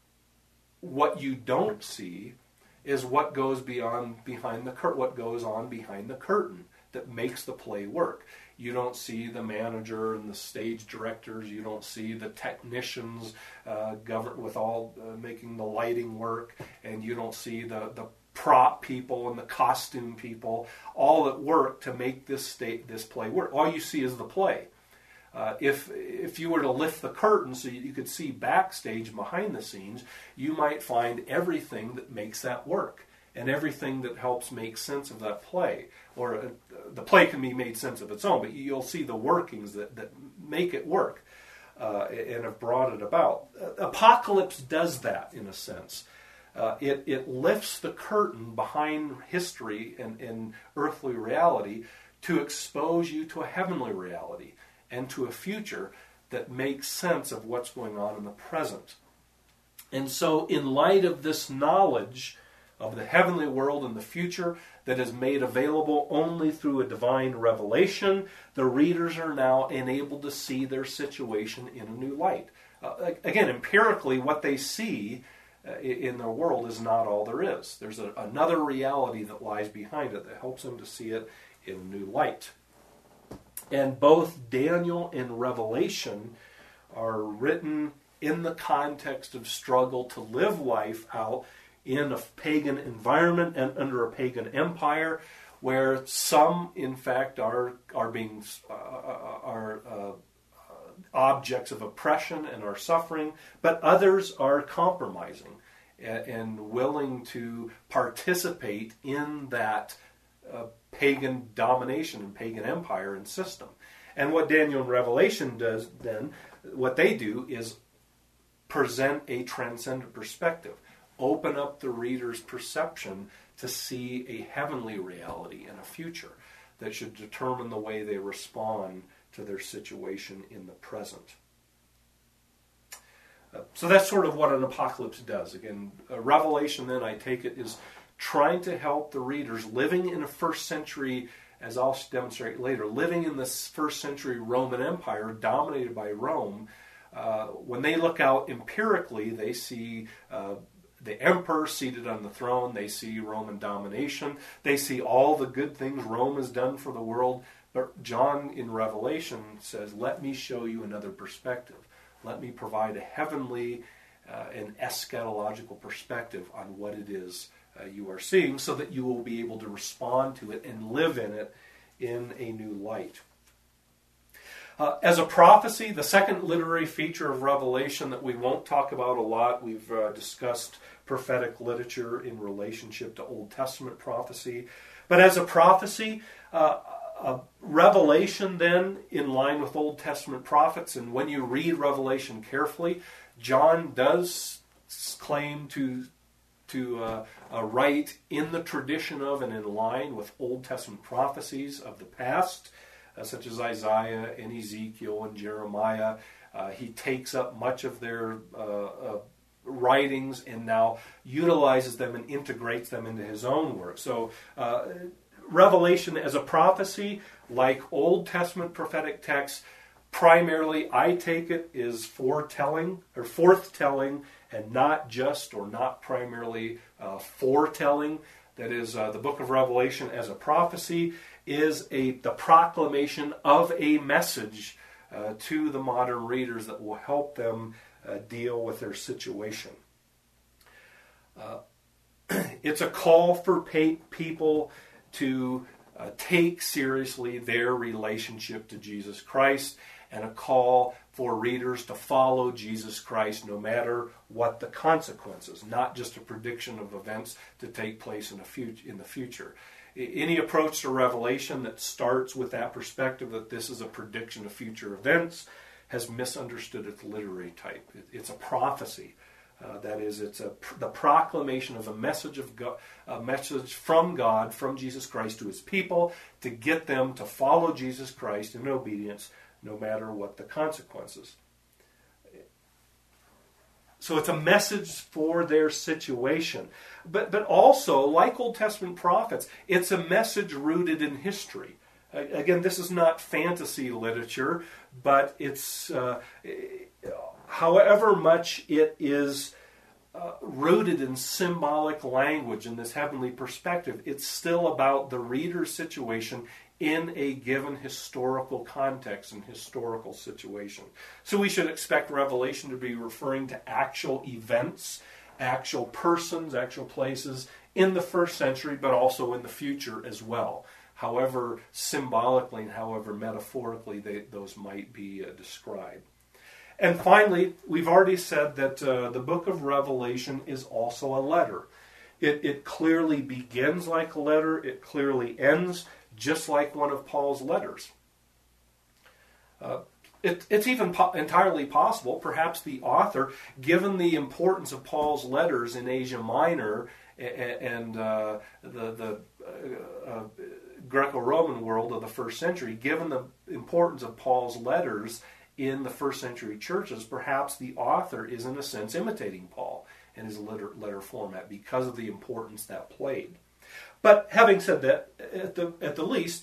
Speaker 1: what you don't see is what goes beyond behind the cur- what goes on behind the curtain that makes the play work. You don't see the manager and the stage directors. You don't see the technicians uh, governed with all uh, making the lighting work, and you don't see the the prop people and the costume people, all at work to make this state this play work. All you see is the play. Uh, if if you were to lift the curtain so you, you could see backstage behind the scenes, you might find everything that makes that work and everything that helps make sense of that play. Or uh, the play can be made sense of its own, but you'll see the workings that, that make it work uh, and have brought it about. Uh, Apocalypse does that in a sense. Uh, it, it lifts the curtain behind history and, and earthly reality to expose you to a heavenly reality and to a future that makes sense of what's going on in the present. And so in light of this knowledge of the heavenly world and the future that is made available only through a divine revelation, the readers are now enabled to see their situation in a new light. Uh, again, empirically, what they see uh, in their world is not all there is. There's a, another reality that lies behind it that helps them to see it in a new light. And both Daniel and Revelation are written in the context of struggle to live life out in a pagan environment and under a pagan empire, where some, in fact, are are being uh, are uh, objects of oppression and are suffering, but others are compromising and, and willing to participate in that uh, pagan domination and pagan empire and system. And what Daniel and Revelation does then, what they do is present a transcendent perspective, open up the reader's perception to see a heavenly reality and a future that should determine the way they respond to their situation in the present. Uh, so that's sort of what an apocalypse does. Again, a Revelation then, I take it, is trying to help the readers living in a first century, as I'll demonstrate later, living in this first century Roman Empire dominated by Rome. Uh, when they look out empirically, they see uh, the emperor seated on the throne. They see Roman domination. They see all the good things Rome has done for the world. But John in Revelation says, let me show you another perspective. Let me provide a heavenly uh, and eschatological perspective on what it is uh, you are seeing, so that you will be able to respond to it and live in it in a new light. Uh, as a prophecy, the second literary feature of Revelation that we won't talk about a lot, we've uh, discussed prophetic literature in relationship to Old Testament prophecy. But as a prophecy, uh, a Revelation then, in line with Old Testament prophets, and when you read Revelation carefully, John does claim to, to uh, uh, write in the tradition of and in line with Old Testament prophecies of the past, Uh, such as Isaiah and Ezekiel and Jeremiah. Uh, he takes up much of their uh, uh, writings and now utilizes them and integrates them into his own work. So uh, Revelation as a prophecy, like Old Testament prophetic texts, primarily, I take it, is foretelling or forthtelling, and not just or not primarily uh, foretelling. That is, uh, the book of Revelation as a prophecy is a the proclamation of a message uh, to the modern readers that will help them uh, deal with their situation. Uh, it's a call for pay, people to uh, take seriously their relationship to Jesus Christ, and a call for readers to follow Jesus Christ no matter what the consequences, not just a prediction of events to take place in, a fut- in the future. Any approach to Revelation that starts with that perspective that this is a prediction of future events has misunderstood its literary type. It's a prophecy. Uh, that is, it's a, the proclamation of a message of God, a message from God, from Jesus Christ to his people, to get them to follow Jesus Christ in obedience no matter what the consequences. So it's a message for their situation. But, but also, like Old Testament prophets, it's a message rooted in history. Again, this is not fantasy literature, but it's, uh, however much it is uh, rooted in symbolic language in this heavenly perspective, it's still about the reader's situation in a given historical context and historical situation. So we should expect Revelation to be referring to actual events, actual persons, actual places in the first century, but also in the future as well. However symbolically and however metaphorically they, those might be uh, described. And finally, we've already said that uh, the book of Revelation is also a letter. It, it clearly begins like a letter. It clearly ends just like one of Paul's letters. Uh, it, it's even po- entirely possible, perhaps the author, given the importance of Paul's letters in Asia Minor and, and uh, the, the uh, uh, Greco-Roman world of the first century, given the importance of Paul's letters in the first century churches, perhaps the author is in a sense imitating Paul in his letter, letter format because of the importance that played. But having said that, at the, at the least,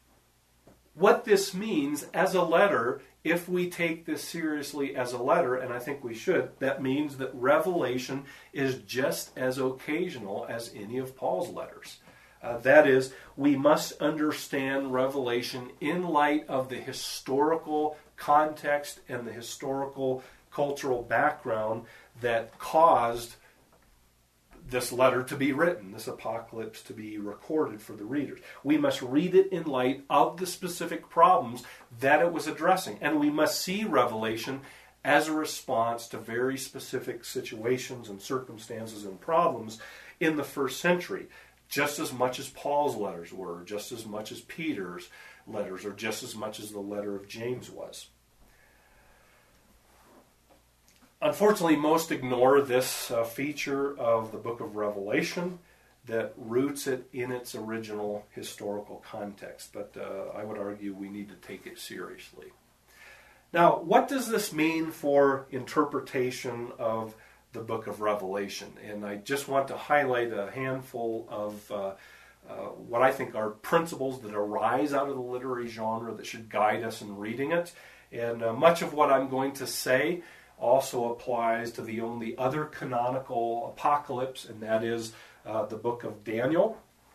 Speaker 1: what this means as a letter, if we take this seriously as a letter, and I think we should, that means that Revelation is just as occasional as any of Paul's letters. Uh, that is, we must understand Revelation in light of the historical context and the historical cultural background that caused this letter to be written, this apocalypse to be recorded for the readers. We must read it in light of the specific problems that it was addressing. And we must see Revelation as a response to very specific situations and circumstances and problems in the first century, just as much as Paul's letters were, just as much as Peter's letters, or just as much as the letter of James was. Unfortunately, most ignore this uh, feature of the book of Revelation that roots it in its original historical context. But uh, I would argue we need to take it seriously. Now, what does this mean for interpretation of the book of Revelation? And I just want to highlight a handful of uh, uh, what I think are principles that arise out of the literary genre that should guide us in reading it. And uh, much of what I'm going to say also applies to the only other canonical apocalypse, and that is uh, the book of Daniel.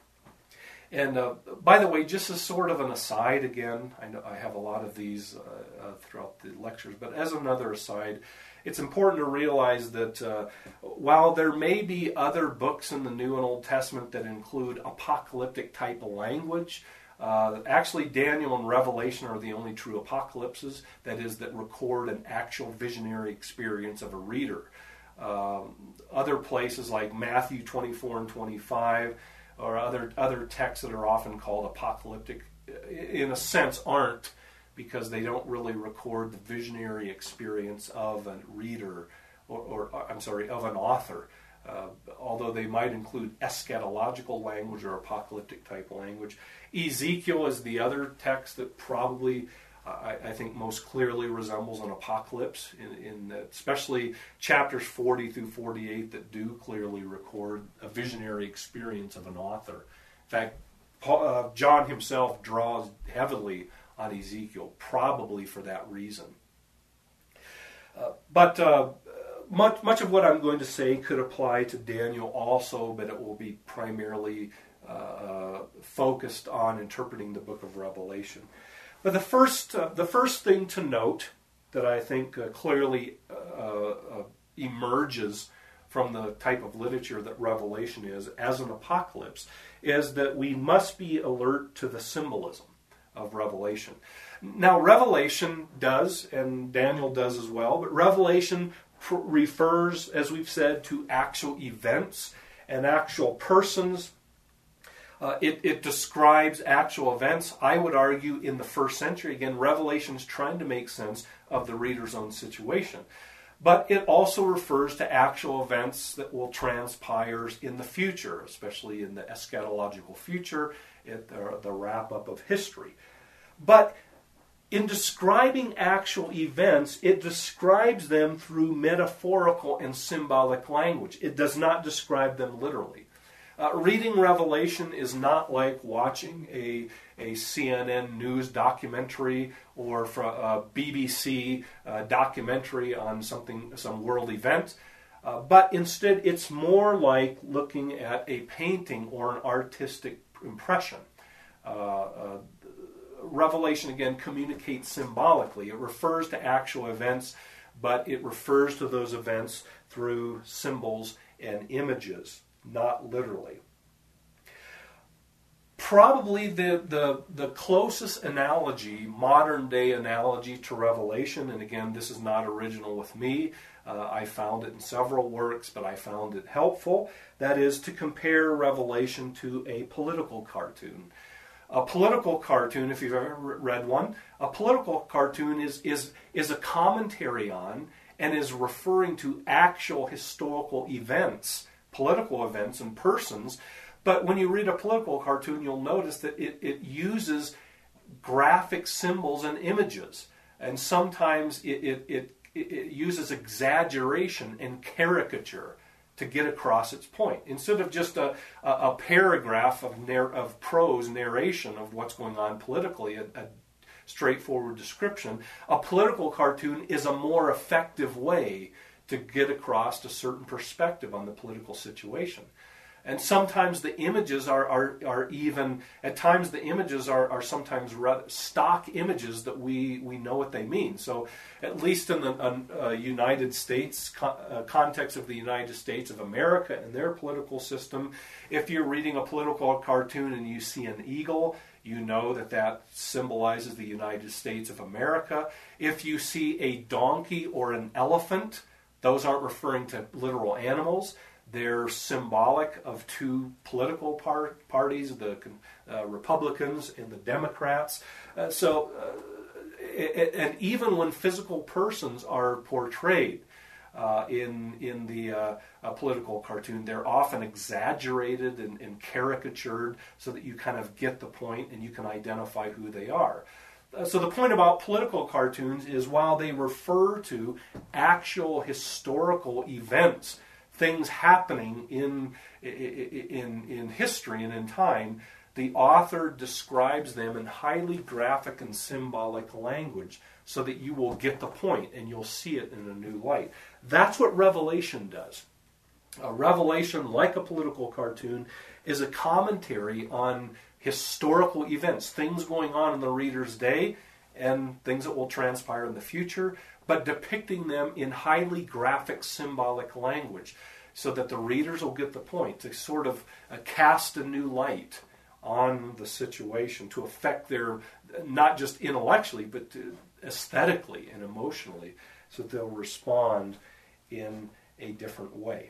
Speaker 1: And uh, by the way, just as sort of an aside, again, I know I have a lot of these uh, uh, throughout the lectures, but as another aside, it's important to realize that uh, while there may be other books in the New and Old Testament that include apocalyptic type of language, Uh, actually, Daniel and Revelation are the only true apocalypses, that is, that record an actual visionary experience of a reader. Um, other places like Matthew twenty-four and twenty-five, or other, other texts that are often called apocalyptic, in a sense aren't, because they don't really record the visionary experience of a reader, or, or I'm sorry, of an author. Uh, although they might include eschatological language or apocalyptic type language. Ezekiel is the other text that probably, uh, I, I think, most clearly resembles an apocalypse, in, in that especially chapters forty through forty-eight that do clearly record a visionary experience of an author. In fact, Paul, uh, John himself draws heavily on Ezekiel, probably for that reason. Uh, but uh, Much, much of what I'm going to say could apply to Daniel also, but it will be primarily uh, focused on interpreting the book of Revelation. But the first, uh, the first thing to note that I think uh, clearly uh, uh, emerges from the type of literature that Revelation is as an apocalypse is that we must be alert to the symbolism of Revelation. Now, Revelation does, and Daniel does as well, but Revelation refers, as we've said, to actual events and actual persons. Uh, it, it describes actual events. I would argue in the first century, again, Revelation is trying to make sense of the reader's own situation. But it also refers to actual events that will transpire in the future, especially in the eschatological future, at the, the wrap-up of history. But in describing actual events, it describes them through metaphorical and symbolic language. It does not describe them literally. Uh, reading Revelation is not like watching a, a C N N news documentary or a B B C uh, documentary on something, some world event, uh, but instead it's more like looking at a painting or an artistic impression. Uh, uh, Revelation, again, communicates symbolically. It refers to actual events, but it refers to those events through symbols and images, not literally. Probably the, the, the closest analogy, modern day analogy to Revelation, and again, this is not original with me, uh, I found it in several works, but I found it helpful, that is to compare Revelation to a political cartoon. A political cartoon, if you've ever read one, a political cartoon is, is, is a commentary on and is referring to actual historical events, political events and persons. But when you read a political cartoon, you'll notice that it, it uses graphic symbols and images. And sometimes it, it, it, it uses exaggeration and caricature to get across its point. Instead of just a, a, a paragraph of, narr- of prose narration of what's going on politically, a, a straightforward description, a political cartoon is a more effective way to get across a certain perspective on the political situation. And sometimes the images are, are, are even, at times the images are, are sometimes stock images that we, we know what they mean. So at least in the uh, United States, co- uh, context of the United States of America and their political system, if you're reading a political cartoon and you see an eagle, you know that that symbolizes the United States of America. If you see a donkey or an elephant, those aren't referring to literal animals. They're symbolic of two political par- parties, the uh, Republicans and the Democrats. Uh, so, uh, it, and even when physical persons are portrayed uh, in in the uh, uh, political cartoon, they're often exaggerated and, and caricatured so that you kind of get the point and you can identify who they are. Uh, so the point about political cartoons is while they refer to actual historical events, things happening in, in, in history and in time, the author describes them in highly graphic and symbolic language so that you will get the point and you'll see it in a new light. That's what Revelation does. A Revelation, like a political cartoon, is a commentary on historical events, things going on in the reader's day and things that will transpire in the future, but depicting them in highly graphic, symbolic language so that the readers will get the point, to sort of uh, cast a new light on the situation, to affect their, not just intellectually, but to, aesthetically and emotionally, so that they'll respond in a different way.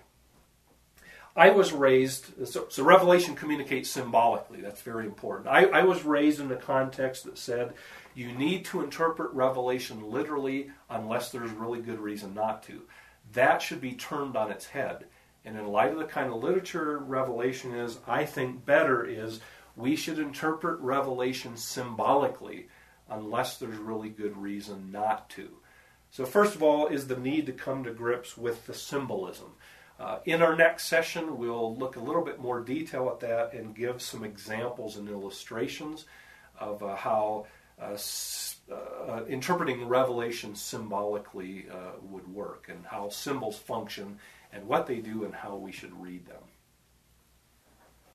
Speaker 1: I was raised, so, so Revelation communicates symbolically, that's very important. I, I was raised in a context that said you need to interpret Revelation literally unless there's really good reason not to. That should be turned on its head. And in light of the kind of literature Revelation is, I think better is we should interpret Revelation symbolically unless there's really good reason not to. So first of all is the need to come to grips with the symbolism. Uh, in our next session, we'll look a little bit more detail at that and give some examples and illustrations of uh, how uh, s- uh, interpreting Revelation symbolically uh, would work and how symbols function and what they do and how we should read them.